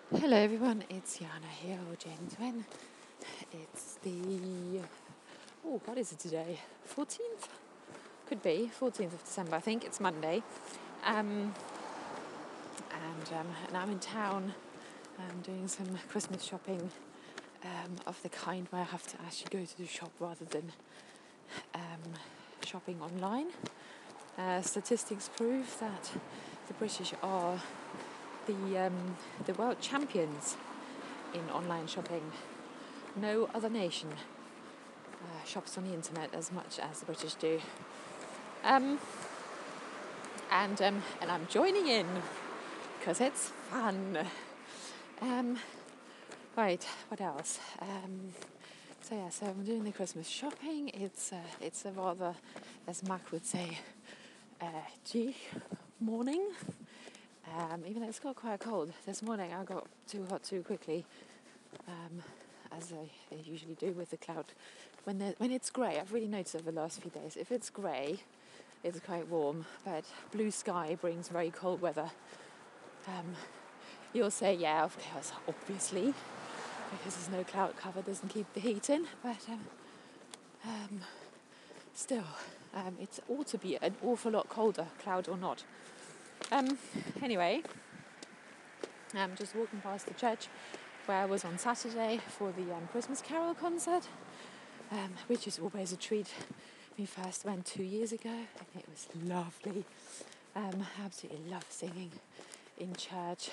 Hello everyone, it's Jana here, or Jane Twen. It's what is it today? 14th? Could be, 14th of December, I think. It's Monday. And I'm in town doing some Christmas shopping of the kind where I have to actually go to the shop rather than shopping online. Statistics prove that the British are the world champions in online shopping. No other nation shops on the internet as much as the British do. And I'm joining in because it's fun. Right, what else? So I'm doing the Christmas shopping. It's a rather, as Mac would say, G morning. Even though it's got quite cold. This morning I got too hot too quickly, as I usually do with the cloud. When it's grey, I've really noticed over the last few days, if it's grey, it's quite warm, but blue sky brings very cold weather. You'll say, yeah, of course, obviously, because there's no cloud cover, doesn't keep the heat in, but still, it ought to be an awful lot colder, cloud or not. Anyway, I'm just walking past the church where I was on Saturday for the Christmas Carol concert, which is always a treat. We first went 2 years ago and it was lovely. Absolutely love singing in church.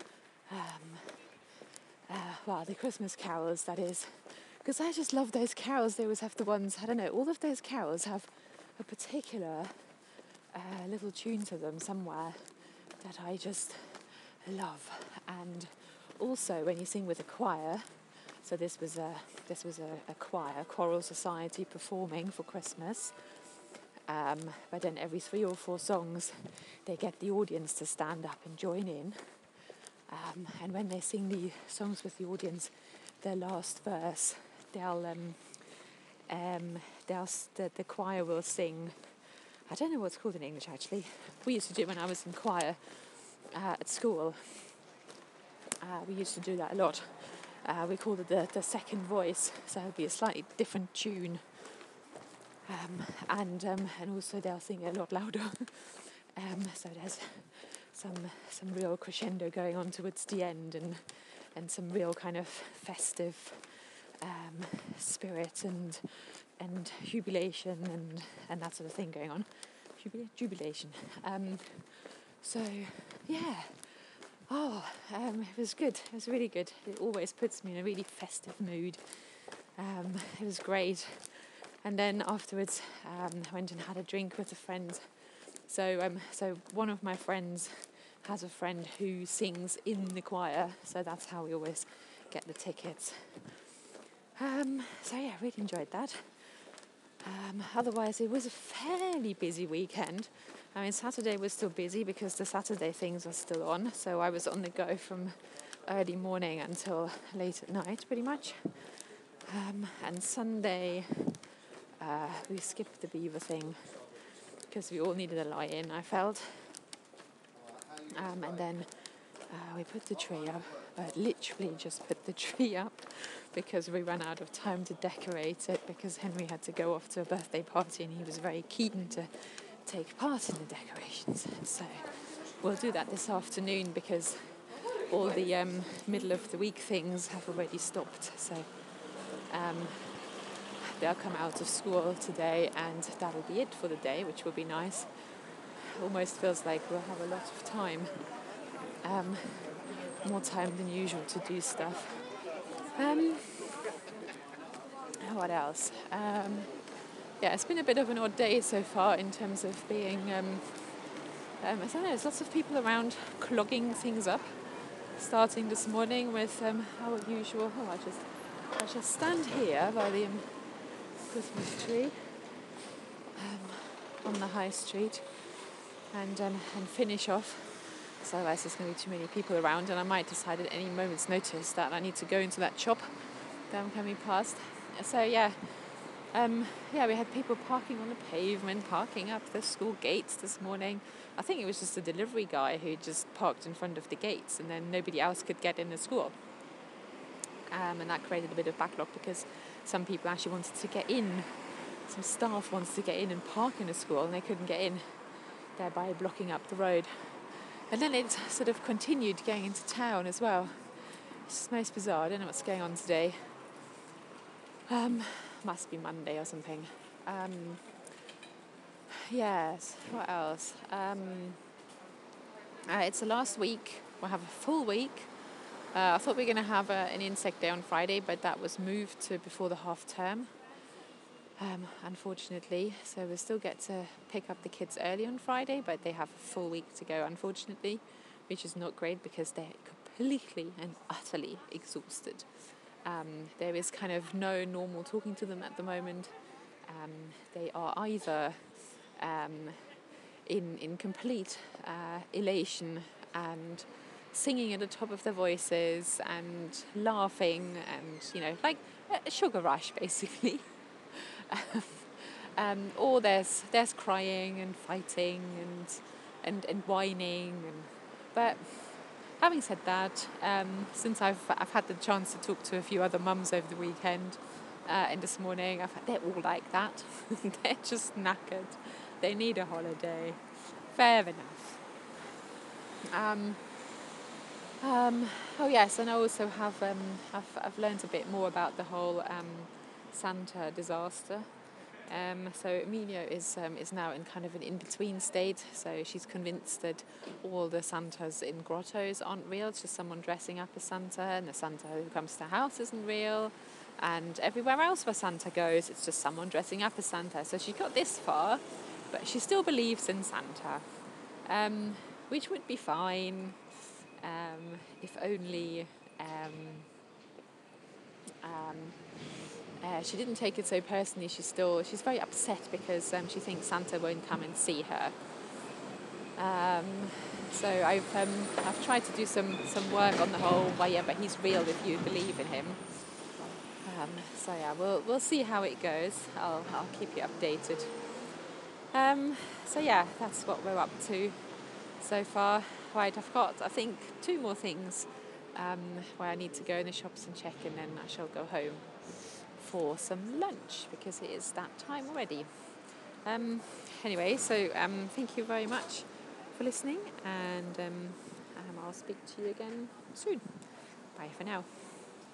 The Christmas carols, that is. Because I just love those carols. They always have the ones, I don't know, all of those carols have a particular little tune to them somewhere that I just love. And also when you sing with a choir, so this was a choir, choral society performing for Christmas, but then every 3 or 4 songs they get the audience to stand up and join in, and when they sing the songs with the audience, their last verse, the choir will sing, I don't know what it's called in English actually. We used to do it when I was in choir at school. We used to do that a lot. We called it the second voice, so it would be a slightly different tune. And also they'll sing a lot louder. So there's some real crescendo going on towards the end, and some real kind of festive spirit and jubilation and that sort of thing going on. Jubilation. So yeah. It was good. It was really good. It always puts me in a really festive mood. It was great. And then afterwards, I went and had a drink with a friend. So one of my friends has a friend who sings in the choir, so that's how we always get the tickets. Really enjoyed that. Otherwise, it was a fairly busy weekend. I mean, Saturday was still busy because the Saturday things are still on, so I was on the go from early morning until late at night, pretty much. And Sunday, we skipped the beaver thing because we all needed a lie-in, I felt. And then we put the tree up, literally just put the tree up because we ran out of time to decorate it, because Henry had to go off to a birthday party and he was very keen to take part in the decorations. So we'll do that this afternoon because all the middle of the week things have already stopped. So they'll come out of school today and that'll be it for the day, which will be nice. Almost feels like we'll have a lot of time, more time than usual to do stuff. What else? It's been a bit of an odd day so far in terms of being, I don't know, there's lots of people around clogging things up. Starting this morning with our usual, I just stand here by the Christmas tree on the high street and finish off. So otherwise there's going to be too many people around, and I might decide at any moment's notice that I need to go into that shop that I'm coming past. So yeah, Yeah, we had people parking on the pavement, parking up the school gates this morning. I think it was just a delivery guy who just parked in front of the gates, and then nobody else could get in the school. And that created a bit of backlog because some people actually wanted to get in. Some staff wanted to get in and park in the school, and they couldn't get in, thereby blocking up the road. And then it sort of continued going into town as well. It's just most bizarre. I don't know what's going on today. Must be Monday or something. Yes, what else? It's the last week. We'll have a full week. I thought we were going to have an insect day on Friday, but that was moved to before the half term, unfortunately. So we still get to pick up the kids early on Friday, but they have a full week to go, unfortunately, which is not great because they're completely and utterly exhausted. There is kind of no normal talking to them at the moment. They are either in complete elation and singing at the top of their voices and laughing and, like a sugar rush, basically. Or there's crying and fighting and whining. But having said that, since I've had the chance to talk to a few other mums over the weekend and this morning, they're all like that. They're just knackered. They need a holiday. Fair enough. Oh yes, and I also have I've learned a bit more about the whole Santa disaster. So Emilio is now in kind of an in-between state. So she's convinced that all the Santas in grottos aren't real. It's just someone dressing up as Santa, and the Santa who comes to the house isn't real. And everywhere else where Santa goes, it's just someone dressing up as Santa. So she got this far, but she still believes in Santa, which would be fine if only she didn't take it so personally. She's very upset because she thinks Santa won't come and see her. So I've tried to do some work on the whole. Well, yeah, but he's real if you believe in him. So yeah, we'll see how it goes. I'll keep you updated. So yeah, that's what we're up to so far. Right, I've got, I think, 2 more things where I need to go in the shops and check, and then I shall go home for some lunch because it is that time already. Anyway, so thank you very much for listening, and I'll speak to you again soon. Bye for now.